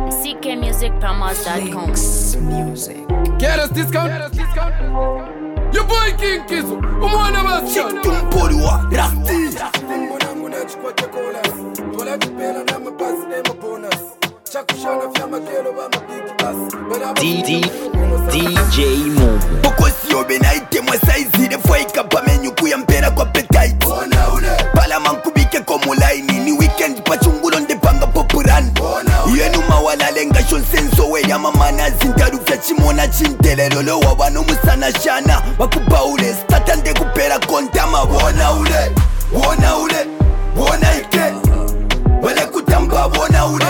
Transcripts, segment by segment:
ckmusicpromos.com. Music. Get us discount. Your boy King Kizo. Umwana basha. Tumpolwa Rasti. Mwanangu nachukua chakula. Tola kipela na mabasi na mabonus. Chakushana vya magelo ba mabiki basi. DJ Mo. Bokosi obenaite mwa saizi de foi kapa menyu kuyampera kwa appetite. Pala mankubike komu laini ni weekend pachungulo ndepanga popurani. Yenu mawala lenga shon senso we ya mamana zintaru fya chimona chintelelo lo wabano musana shana. Wakupaule statande kupera kontama wona ule. Wona ike. Wale kutamba wona ule.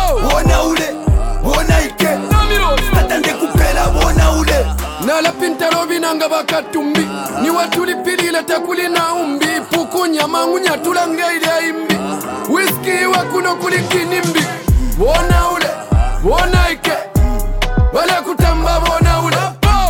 Wona ike. Statande kupera wona ule. Nala pintaro binanga bakatumbi. Ni watuli pilile takuli na umbi. Puku nyama ngunya tulangeide imbi. Whisky wakuno kulikinimbi. Wona ike. Wale kutamba wona ule.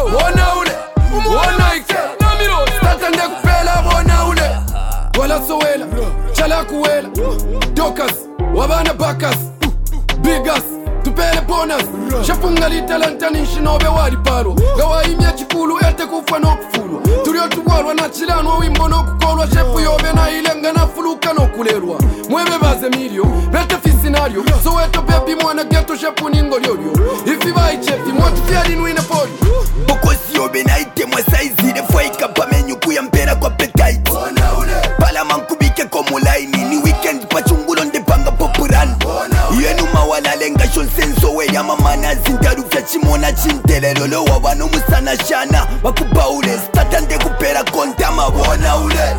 Wona ike. Statande kupela wona ule. Wala sowela, chala kuwela. Dokas, wabana bakas. Bigas, tupele bonus. Shafunga li talanta nishinobe wali palo. Gawa imya chikulu ete kufa no kufulwa. Tulio tuwalwa na chilano wimbo no kukolwa. Shefu yobe na ilenga na fuluka no kulerwa. Mwebe baze milio, bete fisinario. So weto pepi mwana geto shefu ningo liolio. Ifi bai chefi, mwatu tiari nuine poli. Bokosi yobe na ite mwa saizi de foi kapa menyu kuyampera kwa appetite. Pala mankubike komu laini ni weekend pachungulo ndepanga popurani. Yenu mawala lenga shon senso we ya mamana zintaru fya chimona chintelelo lo wabano musana shana. Wakupaule statande kupera kontama wona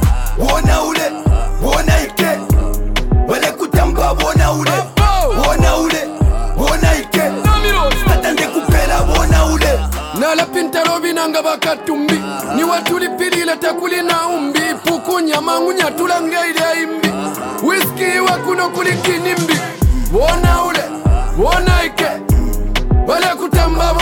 ike. Wale kutamba wona ike. Statande kupera wona ule. Nala pintaro binanga bakatumbi. Ni watuli pilile takuli na umbi. Puku nyama ngunya tulangeide imbi. Whisky wakuno kulikinimbi. Wona ike. Wale kutamba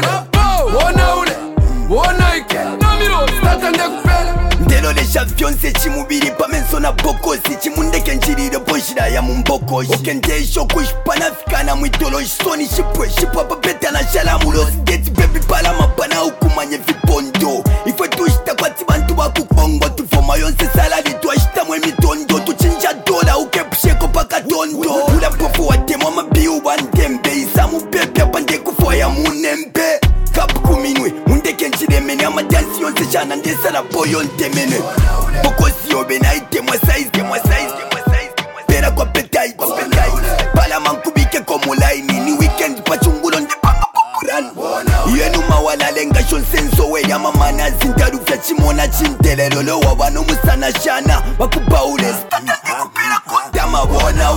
wona ike. Statande kupela. Ndelo le champion se chimubiri pa menso na bokosi. Chimundeke njiriro ponshira ya mumbokoshi. Okende shokush panafikana mwitoloshi. Soni shipwa papeta na shalamulosi. Geti baby pala mapana ukumanye vipondo. Ifwe tushita kwa tibantu wakukongo. Tufoma yonse salari tuashita mwe mitondo. Tuchinja dola ukepusheko paka tondo. Ula pofu watemwa mabiu wandembe. Isamu pepe pande kufoya munembe. Kapu kuminwe mundeke njiremene amadansi yonse shana ndesala boyo ntemene. Bokosi yobe na ite mwa saizi pera kwa appetite. Pala mankubike komu laini ni weekend pachungulo ndepanga popurani. Yenu mawala lenga shon senso we ya mamana zintaru fya chimona chintelelo lo wabano musana shana. Wakupaule statande kupera kontama wona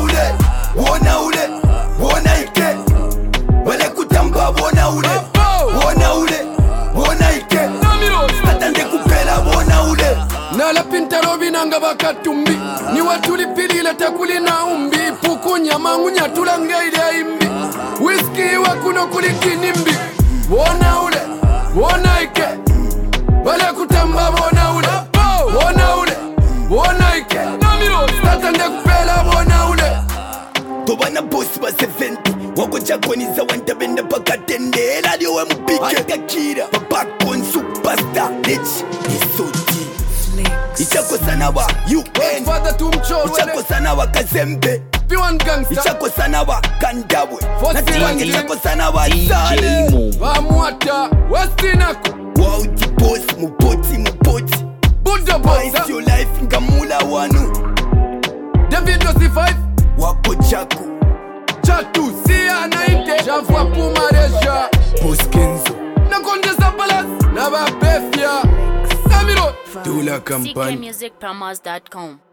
ike. Wale kutamba wona ike. Statande kupera wona ule. Nala pintaro binanga bakatumbi. Ni watuli pilile takuli na umbi. Puku nyama ngunya tulangeide imbi. Whisky wakuno kulikinimbi. Wona ike. Wale kutamba wona ike. Statande kupela wona ule. Tobana bosi ba 70 wako chakoniza wantabenda pakatende eladio we mpike akakira babakon superstar rich isoti ichako sana wa UN ichako sana wa Kazembe ichako sana wa Kandabwe natiwani ichako sana wa Sale Vamuata Westinako wow di boss mupoti Buddha boss Ice your life ngamula wanu David Rossi 5 wako chako Chatu siya na inte Javua pumareja Boskenzo Nakondesa palas Naba befya Samiro Tula kampani ckmusicpromos.com.